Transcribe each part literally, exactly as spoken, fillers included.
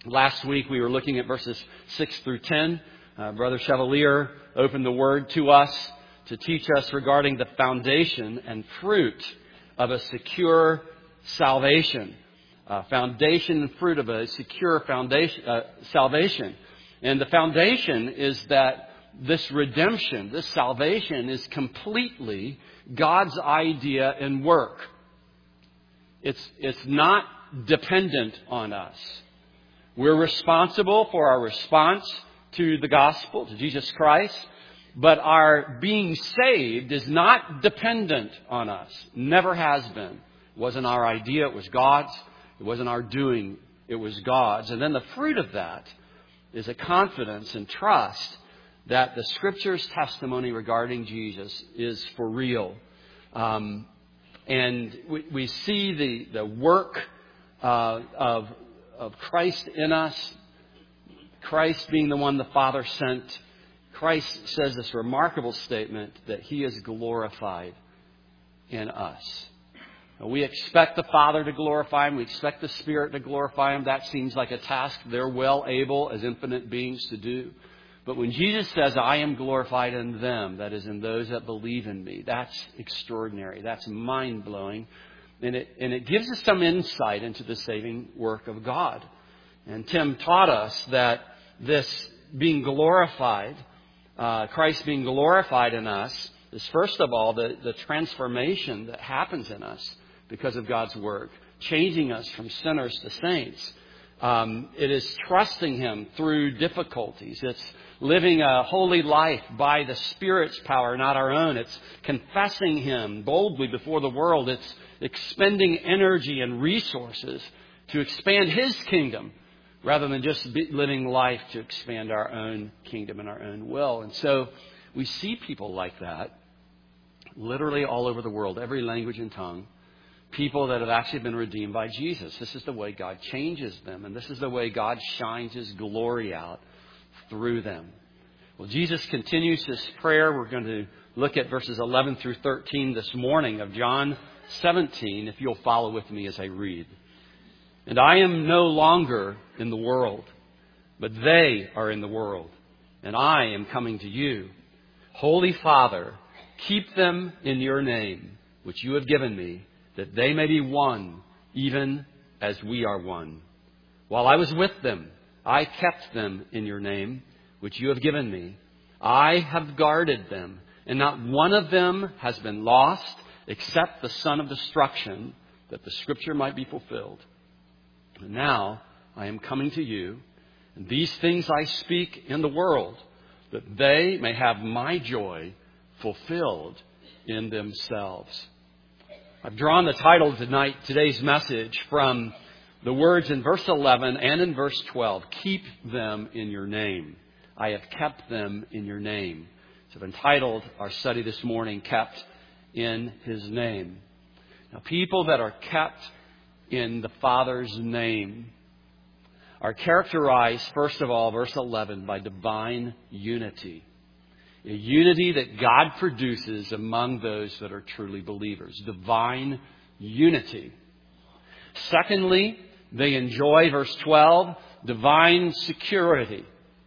Last week we were looking at verses six through ten. Uh, Brother Chevalier opened the Word to us to teach us regarding the foundation and fruit of a secure salvation. Uh, foundation and fruit of a secure foundation, uh, salvation. And the foundation is that this redemption, this salvation is completely God's idea and work. It's, it's not dependent on us. We're responsible for our response to the gospel, to Jesus Christ, but our being saved is not dependent on us. Never has been. It wasn't our idea, it was God's. It wasn't our doing, it was God's. And then the fruit of that is a confidence and trust that the Scripture's testimony regarding Jesus is for real. Um, and we, we see the, the work uh, of, of Christ in us, Christ being the one the Father sent. Christ says this remarkable statement that He is glorified in us. We expect the Father to glorify Him. We expect the Spirit to glorify Him. That seems like a task they're well able as infinite beings to do. But when Jesus says, I am glorified in them, that is in those that believe in me, that's extraordinary. That's mind-blowing. And it, and it gives us some insight into the saving work of God. And Tim taught us that this being glorified, uh, Christ being glorified in us, is first of all the, the transformation that happens in us because of God's work, changing us from sinners to saints. Um, it is trusting Him through difficulties. It's living a holy life by the Spirit's power, not our own. It's confessing Him boldly before the world. It's expending energy and resources to expand His kingdom rather than just be living life to expand our own kingdom and our own will. And so we see people like that literally all over the world, every language and tongue. People that have actually been redeemed by Jesus. This is the way God changes them. And this is the way God shines His glory out through them. Well, Jesus continues His prayer. We're going to look at verses eleven through thirteen this morning of John seventeen, if you'll follow with me as I read. And I am no longer in the world, but they are in the world, and I am coming to you. Holy Father, keep them in your name, which you have given me, that they may be one, even as we are one. While I was with them, I kept them in your name, which you have given me. I have guarded them, and not one of them has been lost, except the son of destruction, that the Scripture might be fulfilled. And now I am coming to you, and these things I speak in the world, that they may have my joy fulfilled in themselves. I've drawn the title tonight, today's message, from the words in verse eleven and in verse twelve. Keep them in your name. I have kept them in your name. So I've entitled our study this morning, Kept in His Name. Now, people that are kept in the Father's name are characterized, first of all, verse eleven, by divine unity. A unity that God produces among those that are truly believers. Divine unity. Secondly, they enjoy, verse twelve, divine security.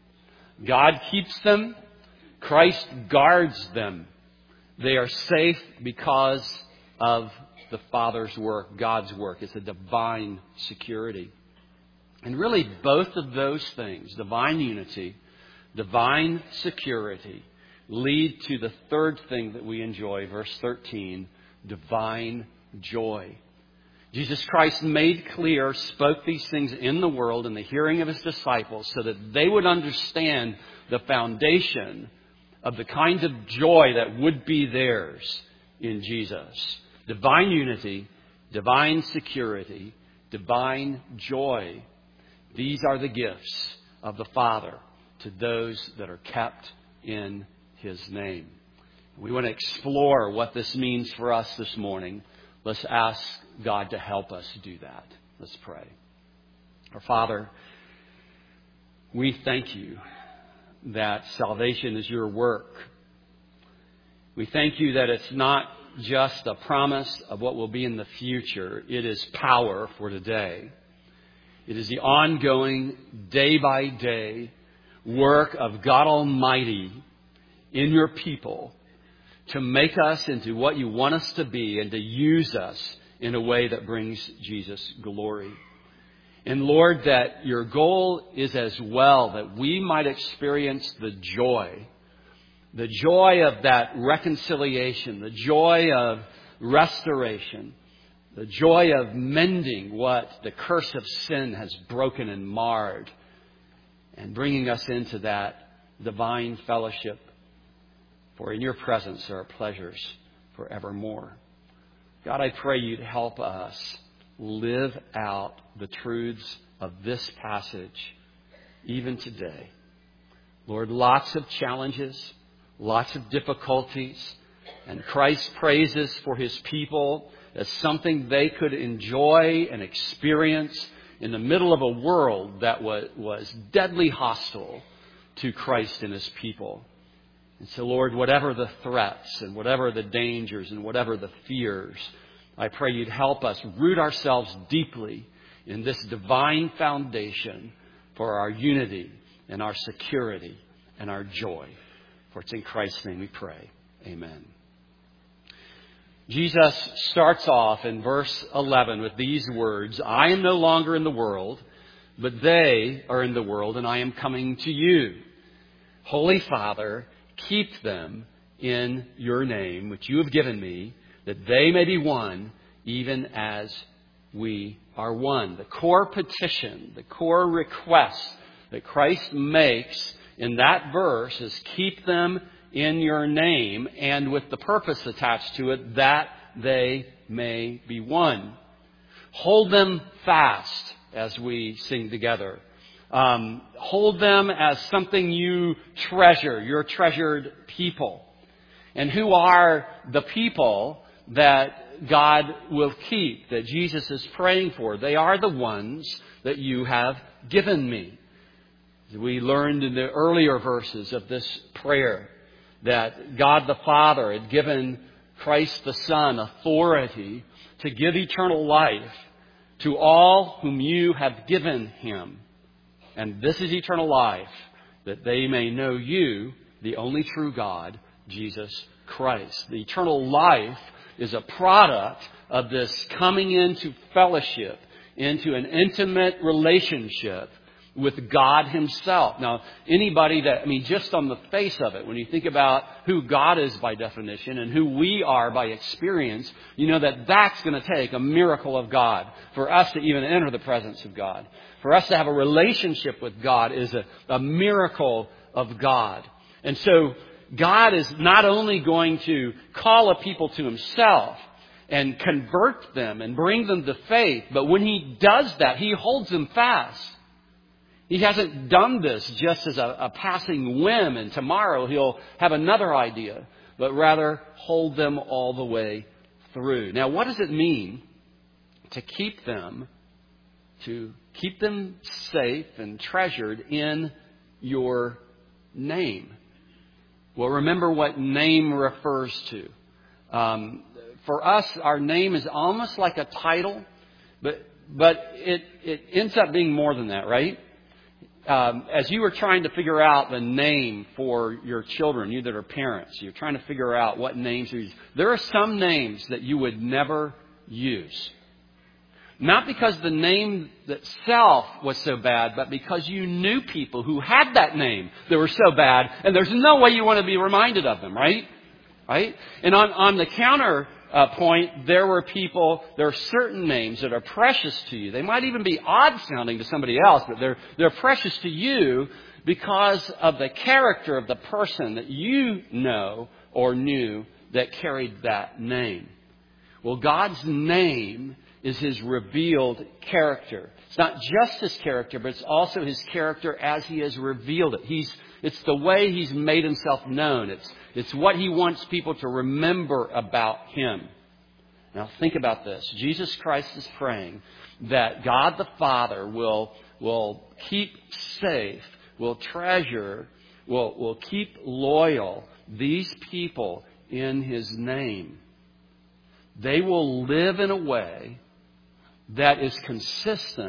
God keeps them. Christ guards them. They are safe because of the Father's work, God's work. It's a divine security. And really, both of those things, divine unity, divine security, lead to the third thing that we enjoy, verse thirteen, divine joy. Jesus Christ made clear, spoke these things in the world in the hearing of His disciples so that they would understand the foundation of the kind of joy that would be theirs in Jesus. Divine unity, divine security, divine joy. These are the gifts of the Father to those that are kept in His name. We want to explore what this means for us this morning. Let's ask God to help us do that. Let's pray. Our Father, we thank you that salvation is your work. We thank you that it's not just a promise of what will be in the future. It is power for today. It is the ongoing, day-by-day work of God Almighty in your people to make us into what you want us to be and to use us in a way that brings Jesus glory. And Lord, that your goal is as well that we might experience the joy, the joy of that reconciliation, the joy of restoration, the joy of mending what the curse of sin has broken and marred, and bringing us into that divine fellowship. For in your presence there are pleasures forevermore. God, I pray you'd help us live out the truths of this passage even today. Lord, lots of challenges, lots of difficulties, and Christ's praises for his people as something they could enjoy and experience in the middle of a world that was, was deadly hostile to Christ and his people. And so, Lord, whatever the threats and whatever the dangers and whatever the fears, I pray you'd help us root ourselves deeply in this divine foundation for our unity and our security and our joy. For it's in Christ's name we pray. Amen. Jesus starts off in verse eleven with these words, I am no longer in the world, but they are in the world, and I am coming to you. Holy Father, keep them in your name, which you have given me, that they may be one, even as we are one. The core petition, the core request that Christ makes in that verse is keep them in your name, and with the purpose attached to it, that they may be one. Hold them fast as we sing together. Um, hold them as something you treasure, your treasured people. And who are the people that God will keep, that Jesus is praying for? They are the ones that you have given me. We learned in the earlier verses of this prayer that God the Father had given Christ the Son authority to give eternal life to all whom you have given him. And this is eternal life, that they may know you, the only true God, Jesus Christ. The eternal life is a product of this coming into fellowship, into an intimate relationship with God himself. Now, anybody that, I mean, just on the face of it, when you think about who God is by definition and who we are by experience, you know that that's going to take a miracle of God for us to even enter the presence of God. For us to have a relationship with God is a, a miracle of God. And so God is not only going to call a people to himself and convert them and bring them to faith, but when he does that, he holds them fast. He hasn't done this just as a, a passing whim and tomorrow he'll have another idea, but rather hold them all the way through. Now, what does it mean to keep them, to keep them safe and treasured in your name? Well, remember what name refers to. Um, for us, our name is almost like a title, but but it, it ends up being more than that, right? Um, as you were trying to figure out the name for your children, you that are parents, you're trying to figure out what names to use. There are some names that you would never use. Not because the name itself was so bad, but because you knew people who had that name that were so bad, and there's no way you want to be reminded of them, right? Right? And on, on the counter uh, point, there were people, there are certain names that are precious to you. They might even be odd sounding to somebody else, but they're, they're precious to you because of the character of the person that you know or knew that carried that name. Well, God's name is his revealed character. It's not just his character, but it's also his character as he has revealed it. He's, it's the way he's made himself known. It's, it's what he wants people to remember about him. Now think about this. Jesus Christ is praying that God the Father will, will keep safe, will treasure, will, will keep loyal these people in his name. They will live in a way that is consistent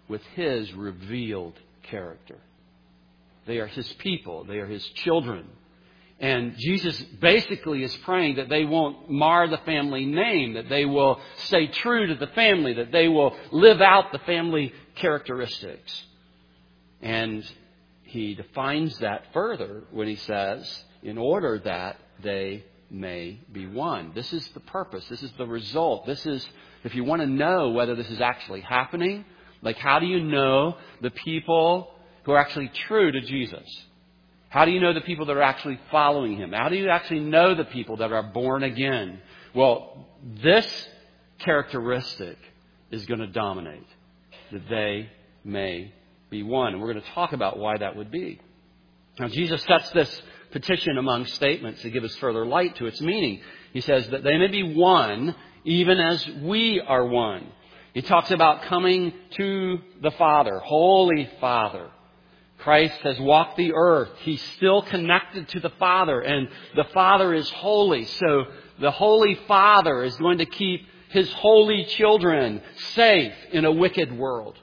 with His revealed character. They are His people. They are His children. And Jesus basically is praying that they won't mar the family name, that they will stay true to the family, that they will live out the family characteristics. And He defines that further when He says, in order that they may be one. This is the purpose. This is the result. This is, if you want to know whether this is actually happening, like how do you know the people who are actually true to Jesus? How do you know the people that are actually following Him? How do you actually know the people that are born again? Well, this characteristic is going to dominate, that they may be one. And we're going to talk about why that would be. Now, Jesus sets this petition among statements to give us further light to its meaning. He says that they may be one, even as we are one. He talks about coming to the Father, Holy Father. Christ has walked the earth. He's still connected to the Father, and the Father is holy. So the Holy Father is going to keep His holy children safe in a wicked world.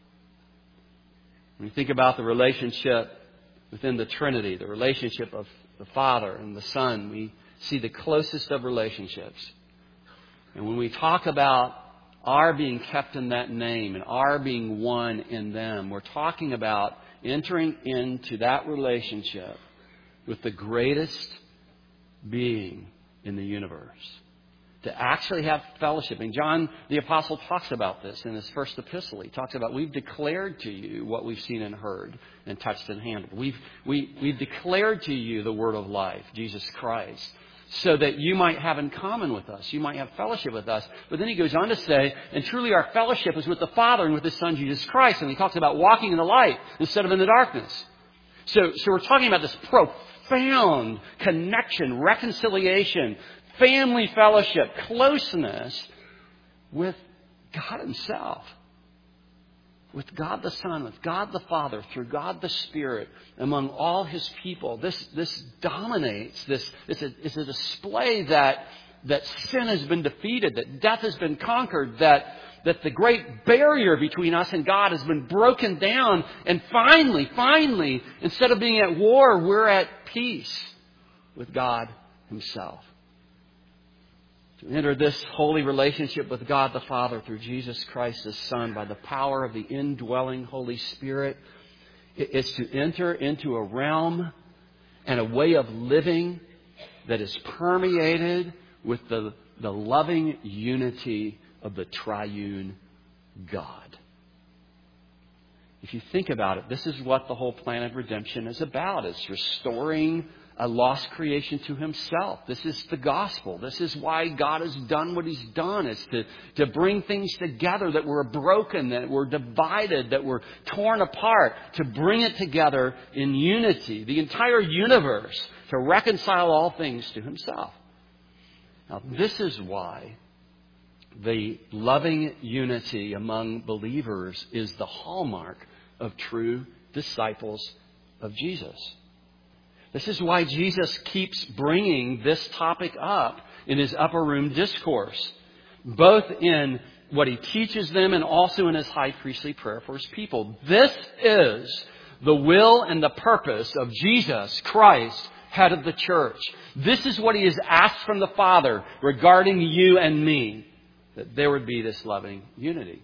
When you think about the relationship within the Trinity, the relationship of the Father and the Son, we see the closest of relationships. And when we talk about our being kept in that name and our being one in them, we're talking about entering into that relationship with the greatest being in the universe. To actually have fellowship. And John the Apostle talks about this in his first epistle. He talks about, we've declared to you what we've seen and heard and touched and handled. We've, we, we've declared to you the word of life, Jesus Christ, so that you might have in common with us. You might have fellowship with us. But then he goes on to say, and truly our fellowship is with the Father and with His Son, Jesus Christ. And he talks about walking in the light instead of in the darkness. So, so we're talking about this profound connection, reconciliation, family fellowship, closeness with God Himself. With God the Son, with God the Father, through God the Spirit, among all His people. This, this dominates. This, it's, a, it's a display that, that sin has been defeated, that death has been conquered, that, that the great barrier between us and God has been broken down. And finally, finally, instead of being at war, we're at peace with God Himself. To enter this holy relationship with God the Father through Jesus Christ, His Son, by the power of the indwelling Holy Spirit, is to enter into a realm and a way of living that is permeated with the, the loving unity of the triune God. If you think about it, this is what the whole plan of redemption is about. It's restoring a lost creation to Himself. This is the gospel. This is why God has done what He's done. It's to, to bring things together that were broken, that were divided, that were torn apart, to bring it together in unity, the entire universe, to reconcile all things to Himself. Now, this is why the loving unity among believers is the hallmark of true disciples of Jesus. This is why Jesus keeps bringing this topic up in His upper room discourse, both in what He teaches them and also in His high priestly prayer for His people. This is the will and the purpose of Jesus Christ, head of the church. This is what He has asked from the Father regarding you and me, that there would be this loving unity.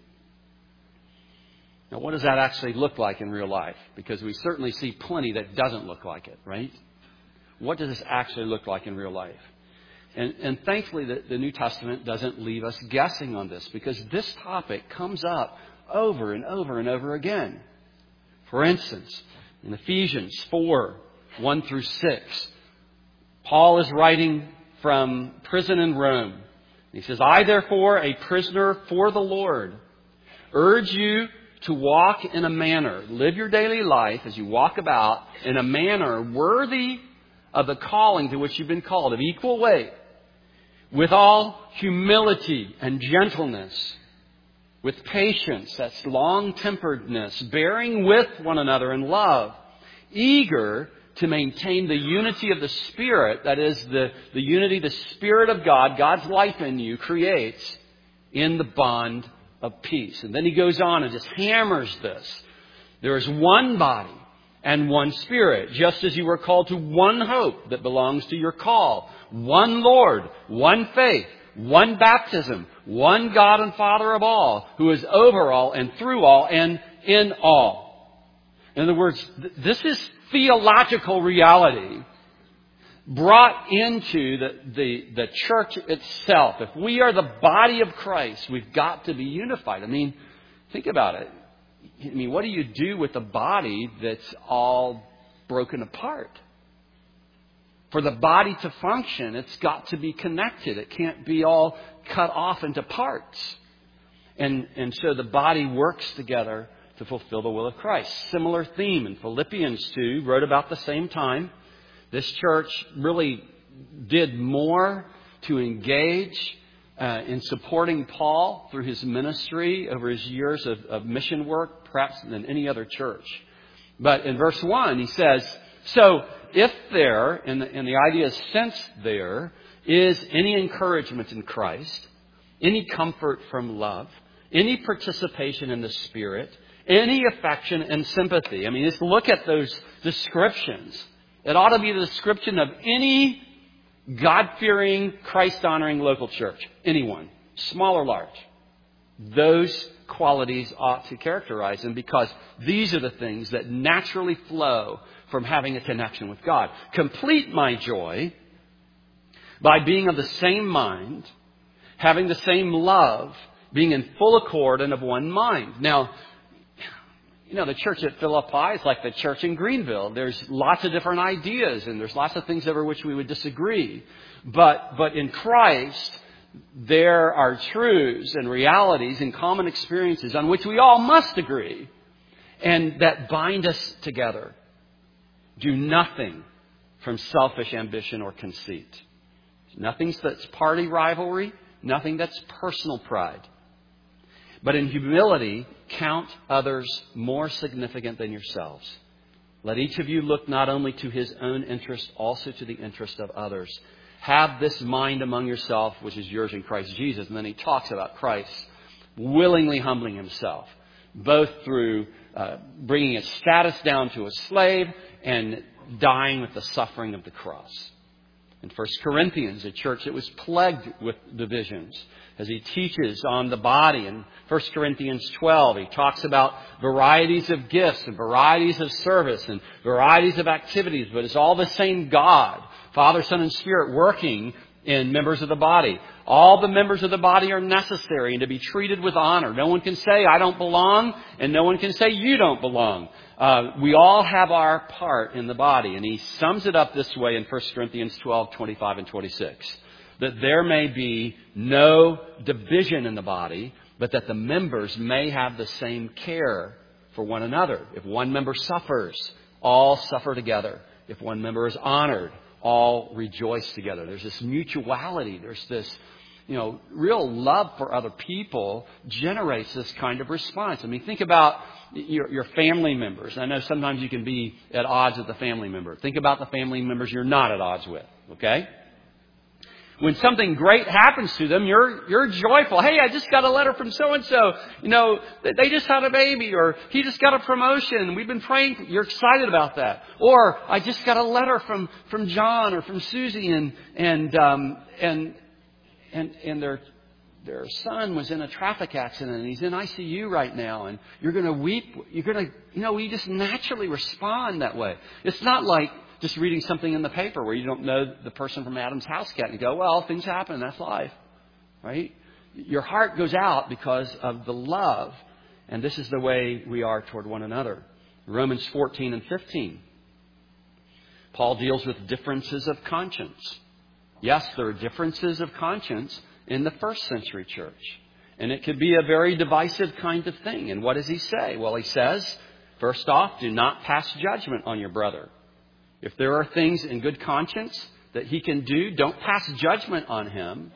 Now, what does that actually look like in real life? Because we certainly see plenty that doesn't look like it, right? What does this actually look like in real life? And, and thankfully, the, the New Testament doesn't leave us guessing on this, because this topic comes up over and over and over again. For instance, in Ephesians four, one through six, Paul is writing from prison in Rome. He says, I, therefore, a prisoner for the Lord, urge you to walk in a manner, live your daily life as you walk about in a manner worthy of the calling to which you've been called, of equal weight, with all humility and gentleness, with patience, that's long-temperedness, bearing with one another in love, eager to maintain the unity of the Spirit, that is, the, the unity the Spirit of God, God's life in you, creates in the bond of peace. And then he goes on and just hammers this. There is one body and one Spirit, just as you were called to one hope that belongs to your call. One Lord, one faith, one baptism, one God and Father of all, who is over all and through all and in all. In other words, th- this is theological reality brought into the, the, the church itself. If we are the body of Christ, we've got to be unified. I mean, think about it. I mean, what do you do with a body that's all broken apart? For the body to function, it's got to be connected. It can't be all cut off into parts. And, and so the body works together to fulfill the will of Christ. Similar theme in Philippians two, wrote about the same time. This church really did more to engage uh, in supporting Paul through his ministry over his years of, of mission work, perhaps than any other church. But in verse one, he says, so if there, and the, and the idea is since there, is any encouragement in Christ, any comfort from love, any participation in the Spirit, any affection and sympathy. I mean, just look at those descriptions. It ought to be the description of any God-fearing, Christ-honoring local church. Anyone, small or large. Those qualities ought to characterize them, because these are the things that naturally flow from having a connection with God. Complete my joy by being of the same mind, having the same love, being in full accord and of one mind. Now, you know, the church at Philippi is like the church in Greenville. There's lots of different ideas and there's lots of things over which we would disagree. But, but in Christ, there are truths and realities and common experiences on which we all must agree, and that bind us together. Do nothing from selfish ambition or conceit. Nothing that's party rivalry, nothing that's personal pride. But in humility, count others more significant than yourselves. Let each of you look not only to his own interest, also to the interest of others. Have this mind among yourself, which is yours in Christ Jesus. And then he talks about Christ willingly humbling himself, both through uh, bringing his status down to a slave and dying with the suffering of the cross. In First Corinthians, a church that was plagued with divisions, as he teaches on the body. In First Corinthians twelve, he talks about varieties of gifts and varieties of service and varieties of activities, but it's all the same God, Father, Son, and Spirit, working in members of the body. All the members of the body are necessary and to be treated with honor. No one can say, I don't belong, and no one can say, you don't belong. Uh, we all have our part in the body. And he sums it up this way in First Corinthians twelve, twenty-five and twenty-six. That there may be no division in the body, but that the members may have the same care for one another. If one member suffers, all suffer together. If one member is honored, all rejoice together. There's this mutuality. There's this, you know, real love for other people generates this kind of response. I mean, think about your, your family members. I know sometimes you can be at odds with a family member. Think about the family members you're not at odds with, okay? When something great happens to them, you're you're joyful. Hey, I just got a letter from so-and-so. You know, they just had a baby, or he just got a promotion. We've been praying. You're excited about that. Or I just got a letter from, from John or from Susie, and and um, and and and their their son was in a traffic accident and he's in I C U right now, and you're going to weep. You're going to, you know, we just naturally respond that way. It's not like just reading something in the paper where you don't know the person from Adam's house cat and you go, well, things happen. That's life, right? Your heart goes out because of the love. And this is the way we are toward one another. Romans fourteen and fifteen. Paul deals with differences of conscience. Yes, there are differences of conscience in the first century church. And it could be a very divisive kind of thing. And what does he say? Well, he says, first off, do not pass judgment on your brother. If there are things in good conscience that he can do, don't pass judgment on him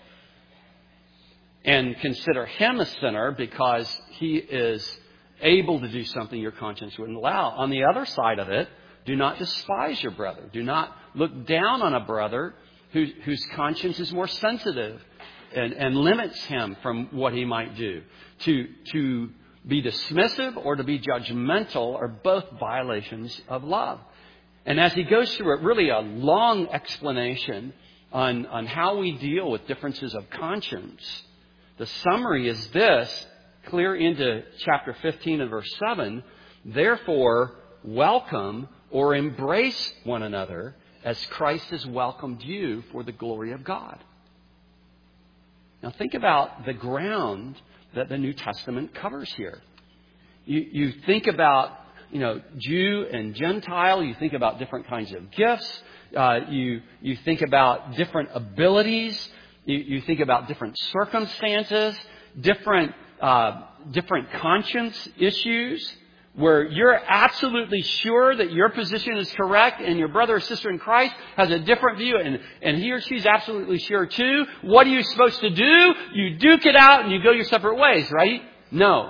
and consider him a sinner because he is able to do something your conscience wouldn't allow. On the other side of it, do not despise your brother. Do not look down on a brother who, whose conscience is more sensitive and, and limits him from what he might do. To, to be dismissive or to be judgmental are both violations of love. And as he goes through a really a long explanation on, on how we deal with differences of conscience, the summary is this, clear into chapter fifteen and verse seven, therefore welcome or embrace one another as Christ has welcomed you for the glory of God. Now think about the ground that the New Testament covers here. You, you think about, you know, Jew and Gentile. You think about different kinds of gifts. Uh, you you think about different abilities. You, you think about different circumstances, different uh, different conscience issues, where you're absolutely sure that your position is correct and your brother or sister in Christ has a different view, and, and he or she's absolutely sure too. What are you supposed to do? You duke it out and you go your separate ways, right? No.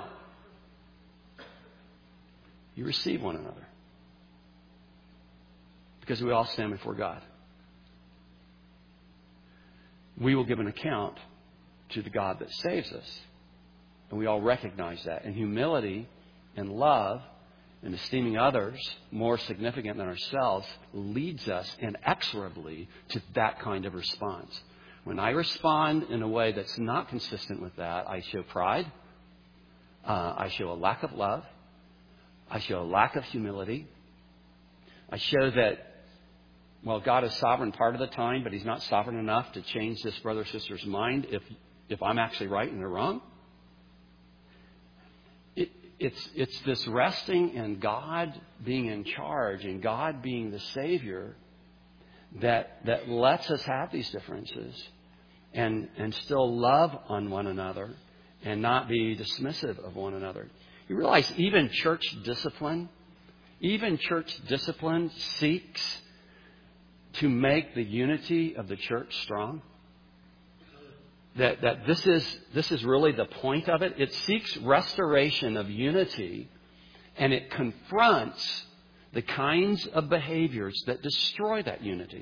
You receive one another. Because we all stand before God. We will give an account to the God that saves us. And we all recognize that. And humility and love and esteeming others more significant than ourselves leads us inexorably to that kind of response. When I respond in a way that's not consistent with that, I show pride. Uh, I show a lack of love. I show a lack of humility. I show that, well, God is sovereign part of the time, but He's not sovereign enough to change this brother or sister's mind if if I'm actually right and they're wrong. It, it's it's this resting in God being in charge and God being the Savior that that lets us have these differences and and still love on one another and not be dismissive of one another. You realize even church discipline, even church discipline seeks to make the unity of the church strong. That that this is this is really the point of it. It seeks restoration of unity, and it confronts the kinds of behaviors that destroy that unity.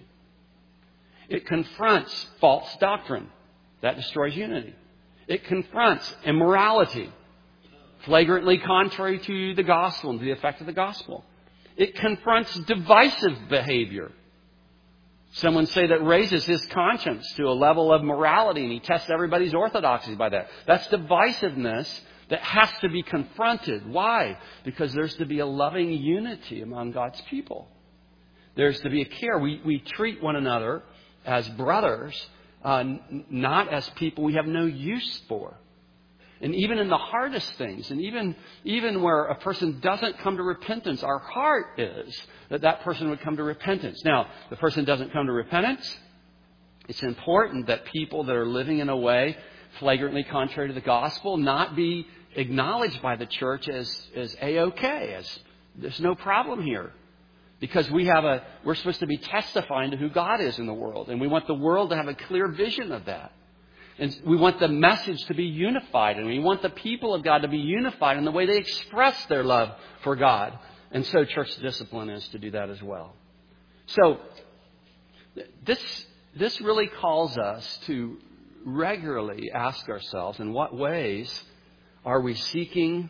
It confronts false doctrine that destroys unity. It confronts immorality, flagrantly contrary to the gospel and to the effect of the gospel. It confronts divisive behavior. Someone say that raises his conscience to a level of morality and he tests everybody's orthodoxy by that. That's divisiveness that has to be confronted. Why? Because there's to be a loving unity among God's people. There's to be a care. We, we treat one another as brothers, uh, n- not as people we have no use for. And even in the hardest things, and even, even where a person doesn't come to repentance, our heart is that that person would come to repentance. Now, the person doesn't come to repentance. It's important that people that are living in a way flagrantly contrary to the gospel not be acknowledged by the church as, as A-OK, as there's no problem here. Because we have a, we're supposed to be testifying to who God is in the world. And we want the world to have a clear vision of that. And we want the message to be unified. And we want the people of God to be unified in the way they express their love for God. And so church discipline is to do that as well. So this, this really calls us to regularly ask ourselves, in what ways are we seeking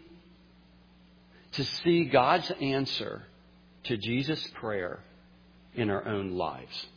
to see God's answer to Jesus' prayer in our own lives?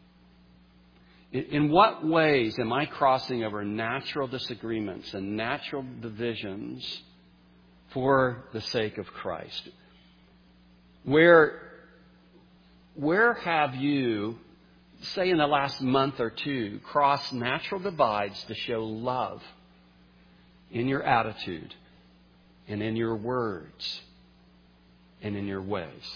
In what ways am I crossing over natural disagreements and natural divisions for the sake of Christ? Where, where have you, say in the last month or two, crossed natural divides to show love in your attitude and in your words and in your ways?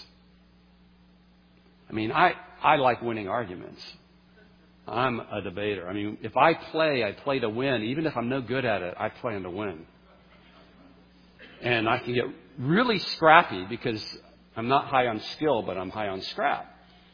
I mean, I, I like winning arguments. I'm a debater. I mean, if I play, I play to win. Even if I'm no good at it, I plan to win. And I can get really scrappy because I'm not high on skill, but I'm high on scrap.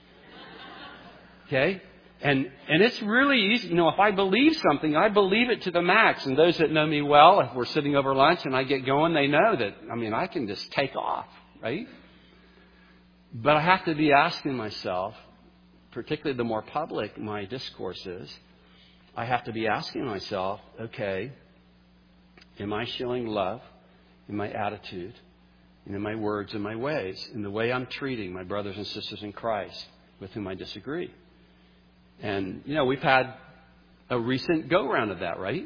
Okay? And and it's really easy. You know, if I believe something, I believe it to the max. And those that know me well, if we're sitting over lunch and I get going, they know that, I mean, I can just take off, right? But I have to be asking myself, particularly the more public my discourse is, I have to be asking myself, okay, am I showing love in my attitude, and in my words and my ways, in the way I'm treating my brothers and sisters in Christ with whom I disagree? And, you know, we've had a recent go-round of that, right?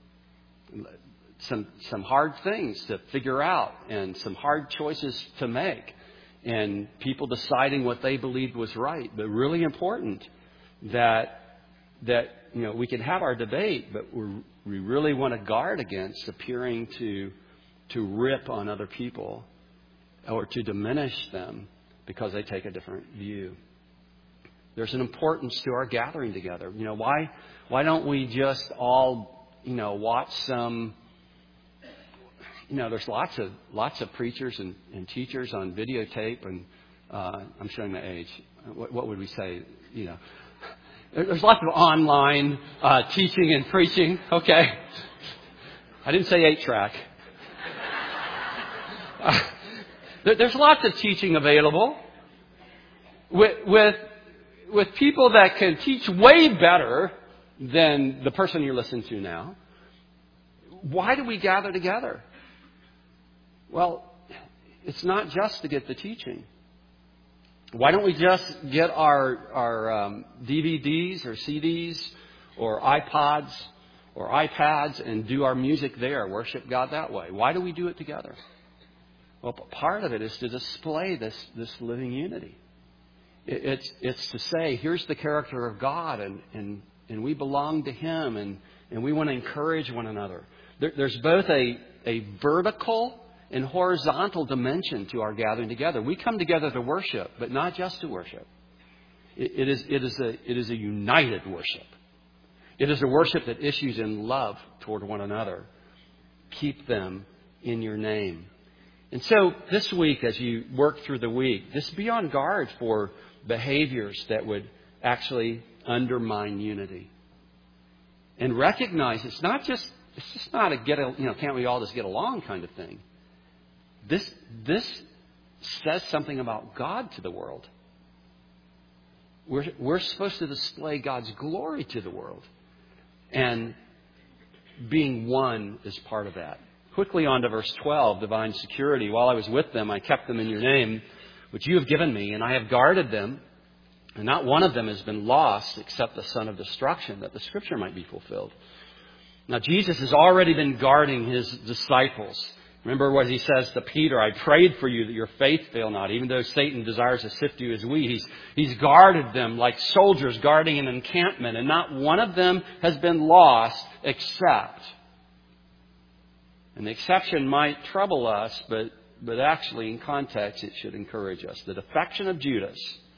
Some some hard things to figure out and some hard choices to make, and people deciding what they believed was right. But really important that that you know we can have our debate, but we're, we really want to guard against appearing to to rip on other people or to diminish them because they take a different view. There's an importance to our gathering together. You know, why why don't we just all you know watch some? You know, there's lots of lots of preachers and, and teachers on videotape, and uh, I'm showing my age. What, what would we say? You know, there's lots of online uh, teaching and preaching. Okay, I didn't say eight track. Uh, there, there's lots of teaching available with with with people that can teach way better than the person you're listening to now. Why do we gather together? Well, it's not just to get the teaching. Why don't we just get our our um, D V Ds or C Ds or iPods or iPads and do our music there, worship God that way? Why do we do it together? Well, part of it is to display this this living unity. It, it's it's to say, here's the character of God, and and, and we belong to Him, and, and we want to encourage one another. There, there's both a a vertical and horizontal dimension to our gathering together. We come together to worship, but not just to worship. It, it is it is a it is a united worship. It is a worship that issues in love toward one another. Keep them in your name. And so this week, as you work through the week, just be on guard for behaviors that would actually undermine unity. And recognize it's not just it's just not a get a, you know can't we all just get along kind of thing. This this says something about God to the world. We're we're supposed to display God's glory to the world, and being one is part of that. Quickly on to verse twelve, divine security. While I was with them, I kept them in your name, which you have given me, and I have guarded them, and not one of them has been lost except the son of destruction, that the scripture might be fulfilled. Now, Jesus has already been guarding his disciples. Remember what he says to Peter, I prayed for you that your faith fail not. Even though Satan desires to sift you as wheat, he's, he's guarded them like soldiers guarding an encampment, and not one of them has been lost except. And the exception might trouble us, but, but actually in context it should encourage us. The defection of Judas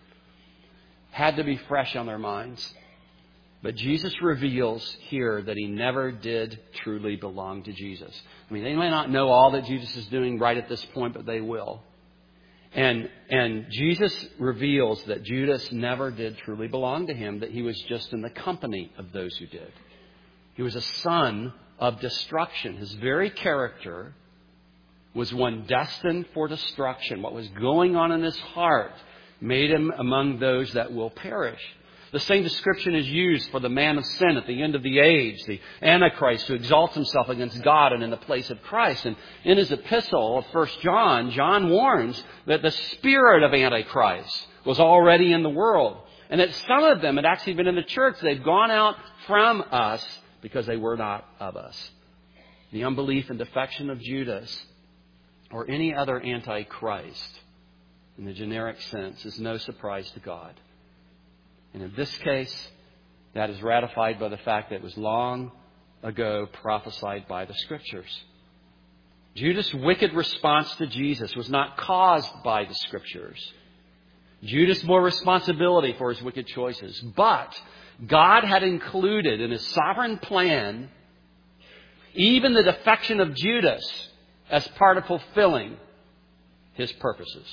had to be fresh on their minds. But Jesus reveals here that he never did truly belong to Jesus. I mean, they may not know all that Jesus is doing right at this point, but they will. And and Jesus reveals that Judas never did truly belong to him, that he was just in the company of those who did. He was a son of destruction. His very character was one destined for destruction. What was going on in his heart made him among those that will perish. The same description is used for the man of sin at the end of the age, the Antichrist who exalts himself against God and in the place of Christ. And in his epistle of First John, John warns that the spirit of Antichrist was already in the world. And that some of them had actually been in the church. They've gone out from us because they were not of us. The unbelief and defection of Judas or any other Antichrist in the generic sense is no surprise to God. And in this case, that is ratified by the fact that it was long ago prophesied by the Scriptures. Judas' wicked response to Jesus was not caused by the Scriptures. Judas bore responsibility for his wicked choices. But God had included in his sovereign plan even the defection of Judas as part of fulfilling his purposes.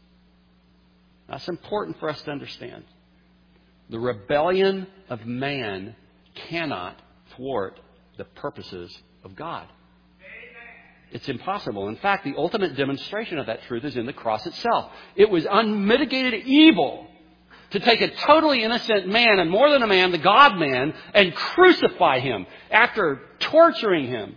That's important for us to understand. The rebellion of man cannot thwart the purposes of God. It's impossible. In fact, the ultimate demonstration of that truth is in the cross itself. It was unmitigated evil to take a totally innocent man, and more than a man, the God-man, and crucify him after torturing him.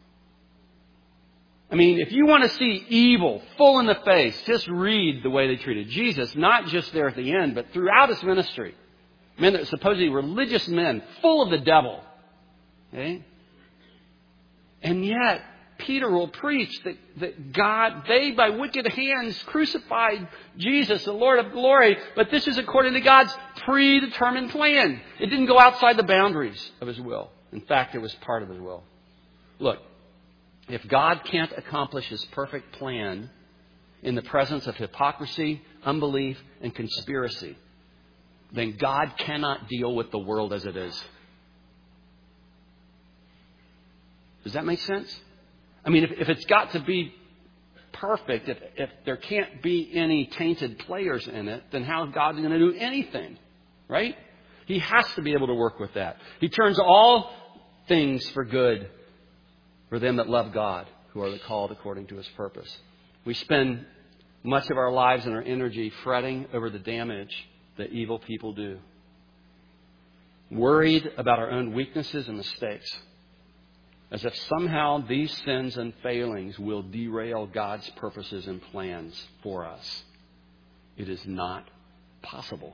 I mean, if you want to see evil full in the face, just read the way they treated Jesus, not just there at the end, but throughout his ministry. Men that are supposedly religious men, full of the devil. Okay? And yet, Peter will preach that, that God, they by wicked hands crucified Jesus, the Lord of glory, but this is according to God's predetermined plan. It didn't go outside the boundaries of his will. In fact, it was part of his will. Look, if God can't accomplish his perfect plan in the presence of hypocrisy, unbelief, and conspiracy, then God cannot deal with the world as it is. Does that make sense? I mean, if, if it's got to be perfect, if, if there can't be any tainted players in it, then how is God going to do anything? Right? He has to be able to work with that. He turns all things for good for them that love God, who are called according to his purpose. We spend much of our lives and our energy fretting over the damage that evil people do, worried about our own weaknesses and mistakes, as if somehow these sins and failings will derail God's purposes and plans for us. It is not possible.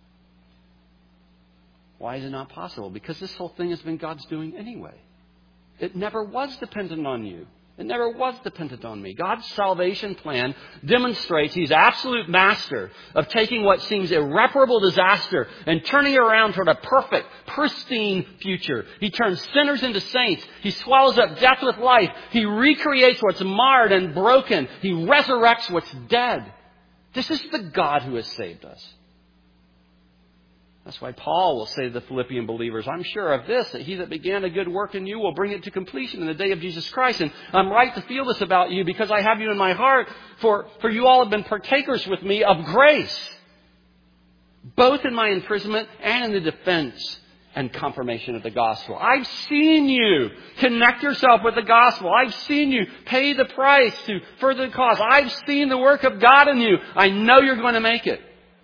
Why is it not possible? Because this whole thing has been God's doing anyway. It never was dependent on you. It never was dependent on me. God's salvation plan demonstrates He's absolute master of taking what seems irreparable disaster and turning it around toward a perfect, pristine future. He turns sinners into saints. He swallows up death with life. He recreates what's marred and broken. He resurrects what's dead. This is the God who has saved us. That's why Paul will say to the Philippian believers, I'm sure of this, that he that began a good work in you will bring it to completion in the day of Jesus Christ. And I'm right to feel this about you because I have you in my heart, for, for you all have been partakers with me of grace, both in my imprisonment and in the defense and confirmation of the gospel. I've seen you connect yourself with the gospel. I've seen you pay the price to further the cause. I've seen the work of God in you. I know you're going to make it.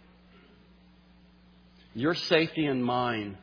Your safety and mine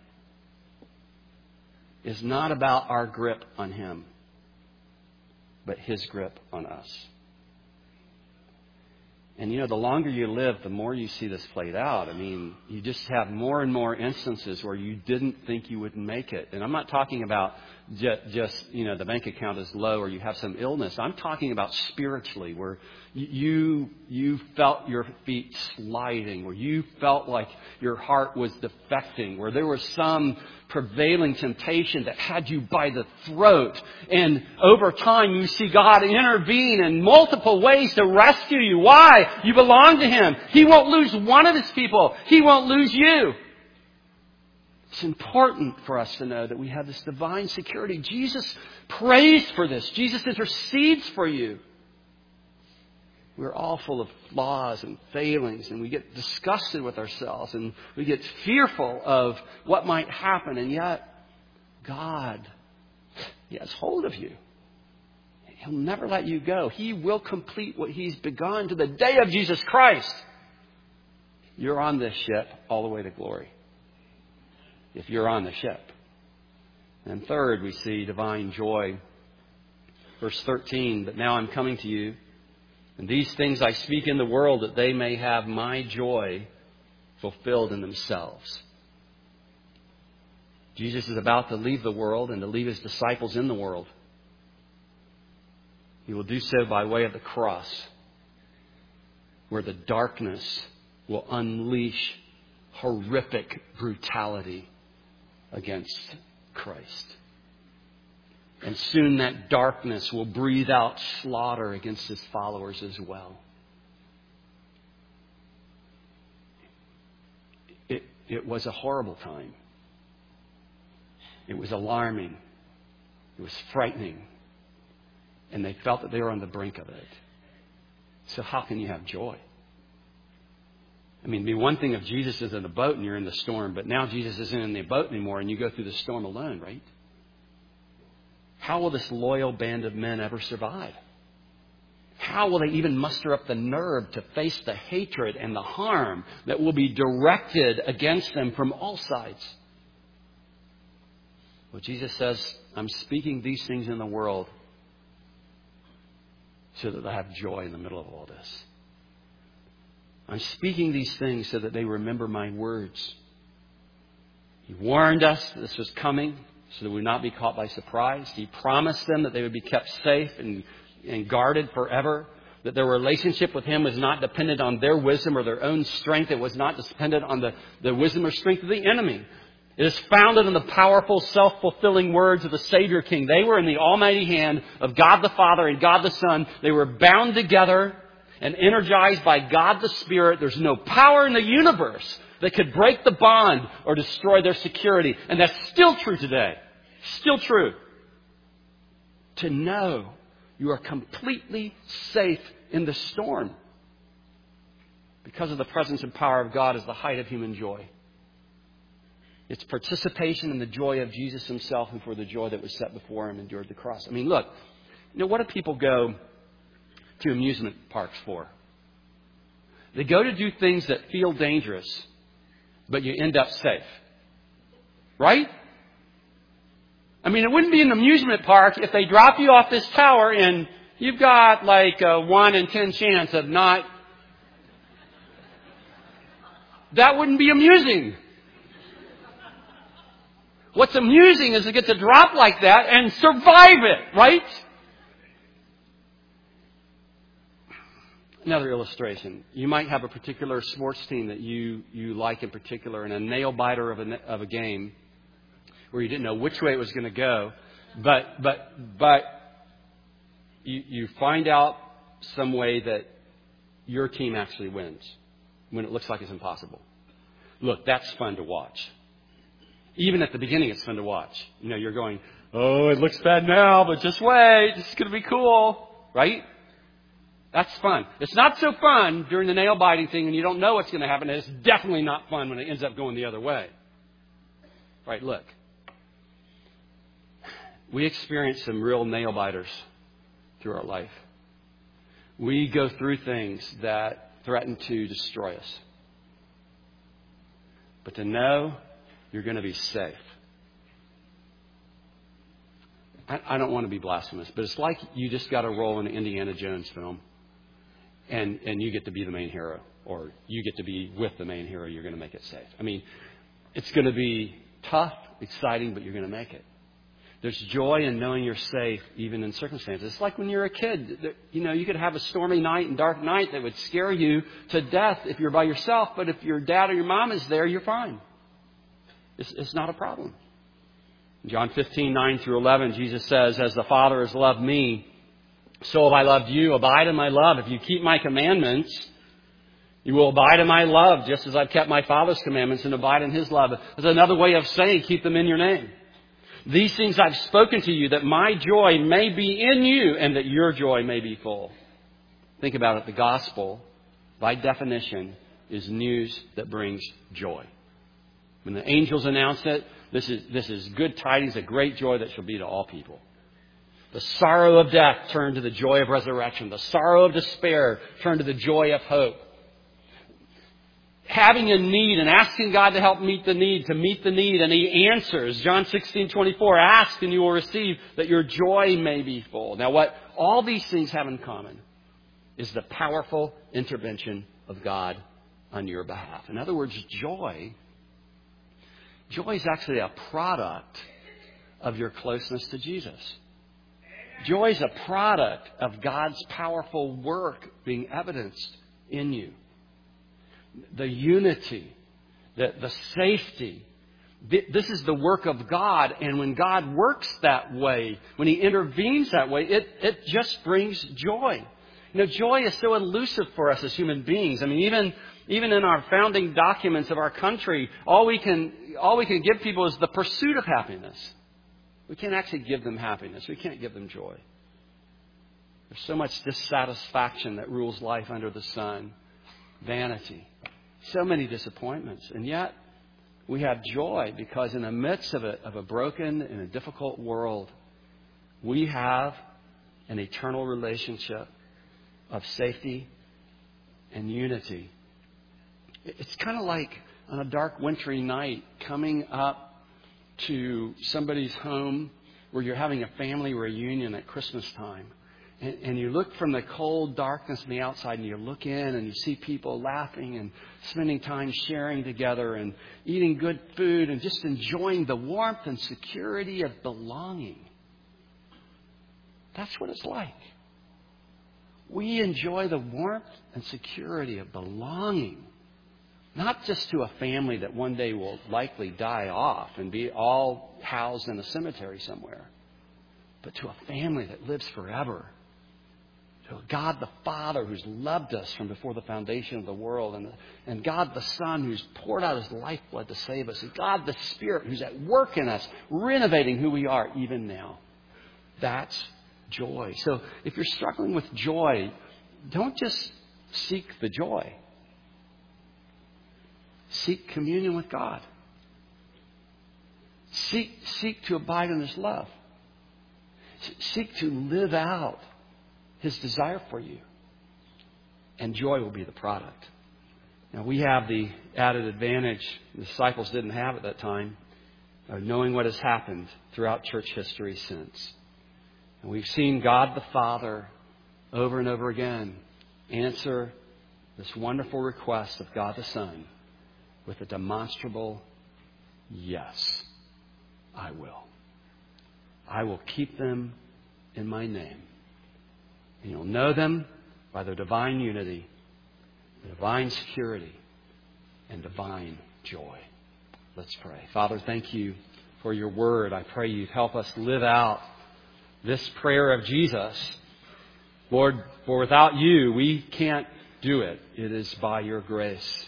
is not about our grip on Him, but His grip on us. And, you know, the longer you live, the more you see this played out. I mean, you just have more and more instances where you didn't think you would make it. And I'm not talking about just, just, you know, the bank account is low or you have some illness. I'm talking about spiritually, where you you felt your feet sliding, where you felt like your heart was defecting, where there was some prevailing temptation that had you by the throat. And over time, you see God intervene in multiple ways to rescue you. Why? You belong to Him. He won't lose one of His people. He won't lose you. It's important for us to know that we have this divine security. Jesus prays for this. Jesus intercedes for you. We're all full of flaws and failings, and we get disgusted with ourselves, and we get fearful of what might happen. And yet, God, He has hold of you. He'll never let you go. He will complete what He's begun to the day of Jesus Christ. You're on this ship all the way to glory, if you're on the ship. And third, we see divine joy. Verse thirteen, but now I'm coming to you, and these things I speak in the world, that they may have my joy fulfilled in themselves. Jesus is about to leave the world and to leave His disciples in the world. He will do so by way of the cross, where the darkness will unleash horrific brutality against Christ. And soon that darkness will breathe out slaughter against His followers as well. It, it was a horrible time. It was alarming. It was frightening. And they felt that they were on the brink of it. So how can you have joy? I mean, it'd be one thing if Jesus is in a boat and you're in the storm, but now Jesus isn't in the boat anymore and you go through the storm alone, right? How will this loyal band of men ever survive? How will they even muster up the nerve to face the hatred and the harm that will be directed against them from all sides? Well, Jesus says, I'm speaking these things in the world so that they have joy in the middle of all this. I'm speaking these things so that they remember my words. He warned us that this was coming so that we would not be caught by surprise. He promised them that they would be kept safe and, and guarded forever. That their relationship with Him was not dependent on their wisdom or their own strength. It was not dependent on the, the wisdom or strength of the enemy. It is founded in the powerful, self-fulfilling words of the Savior King. They were in the almighty hand of God the Father and God the Son. They were bound together and energized by God the Spirit. There's no power in the universe that could break the bond or destroy their security. And that's still true today. Still true. To know you are completely safe in the storm because of the presence and power of God is the height of human joy. It's participation in the joy of Jesus Himself, who for the joy that was set before Him endured the cross. I mean, look, you know, what do people go to amusement parks for? They go to do things that feel dangerous, but you end up safe. Right? I mean, it wouldn't be an amusement park if they drop you off this tower and you've got like a one in ten chance of not... That wouldn't be amusing. What's amusing is to get to drop like that and survive it, right? Another illustration. You might have a particular sports team that you, you like in particular, and a nail biter of a, of a game where you didn't know which way it was going to go, but but but you, you find out some way that your team actually wins when it looks like it's impossible. Look, that's fun to watch. Even at the beginning, it's fun to watch. You know, you're going, oh, it looks bad now, but just wait. This is going to be cool. Right? That's fun. It's not so fun during the nail biting thing and you don't know what's going to happen. And it's definitely not fun when it ends up going the other way. Right? Look. We experience some real nail biters through our life. We go through things that threaten to destroy us. But to know you're going to be safe. I, I don't want to be blasphemous, but it's like you just got a role in an Indiana Jones film and, and you get to be the main hero, or you get to be with the main hero. You're going to make it safe. I mean, it's going to be tough, exciting, but you're going to make it. There's joy in knowing you're safe, even in circumstances. It's like when you're a kid. You know, you could have a stormy night and dark night that would scare you to death if you're by yourself. But if your dad or your mom is there, you're fine. It's, it's not a problem. John fifteen, nine through eleven, Jesus says, as the Father has loved me, so have I loved you. Abide in my love. If you keep my commandments, you will abide in my love, just as I've kept my Father's commandments and abide in His love. There's another way of saying keep them in your name. These things I've spoken to you, that my joy may be in you and that your joy may be full. Think about it. The gospel, by definition, is news that brings joy. When the angels announced it, this is, this is good tidings, a great joy that shall be to all people. The sorrow of death turned to the joy of resurrection. The sorrow of despair turned to the joy of hope. Having a need and asking God to help meet the need, to meet the need, and He answers. John sixteen twenty-four, ask and you will receive that your joy may be full. Now what all these things have in common is the powerful intervention of God on your behalf. In other words, joy, joy is actually a product of your closeness to Jesus. Joy is a product of God's powerful work being evidenced in you. The unity, the, the safety. This is the work of God. And when God works that way, when He intervenes that way, it, it just brings joy. You know, joy is so elusive for us as human beings. I mean, even, even in our founding documents of our country, all we can, all we can give people is the pursuit of happiness. We can't actually give them happiness. We can't give them joy. There's so much dissatisfaction that rules life under the sun. Vanity. So many disappointments. And yet, we have joy because in the midst of a, of a broken and a difficult world, we have an eternal relationship of safety and unity. It's kind of like on a dark wintry night coming up to somebody's home where you're having a family reunion at Christmas time. And, and you look from the cold darkness on the outside and you look in and you see people laughing and spending time sharing together and eating good food and just enjoying the warmth and security of belonging. That's what it's like. We enjoy the warmth and security of belonging, not just to a family that one day will likely die off and be all housed in a cemetery somewhere, but to a family that lives forever. To a God the Father who's loved us from before the foundation of the world, and, and God the Son who's poured out His lifeblood to save us, and God the Spirit who's at work in us, renovating who we are even now. That's joy. So if you're struggling with joy, don't just seek the joy. Seek communion with God. Seek, seek to abide in His love. Seek to live out His desire for you. And joy will be the product. Now, we have the added advantage the disciples didn't have at that time of knowing what has happened throughout church history since. And we've seen God the Father over and over again answer this wonderful request of God the Son with a demonstrable yes, I will. I will keep them in my name. And you'll know them by their divine unity, divine security, and divine joy. Let's pray. Father, thank you for your word. I pray you'd help us live out this prayer of Jesus. Lord, for without you, we can't do it. It is by your grace,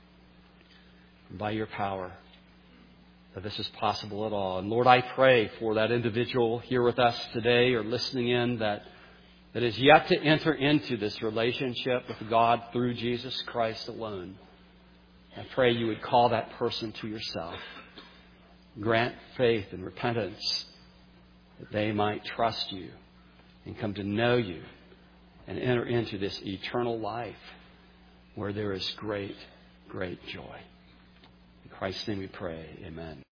by your power, that this is possible at all. And Lord, I pray for that individual here with us today or listening in that, that is yet to enter into this relationship with God through Jesus Christ alone. I pray you would call that person to yourself. Grant faith and repentance that they might trust you and come to know you and enter into this eternal life where there is great, great joy. In Christ's name we pray. Amen.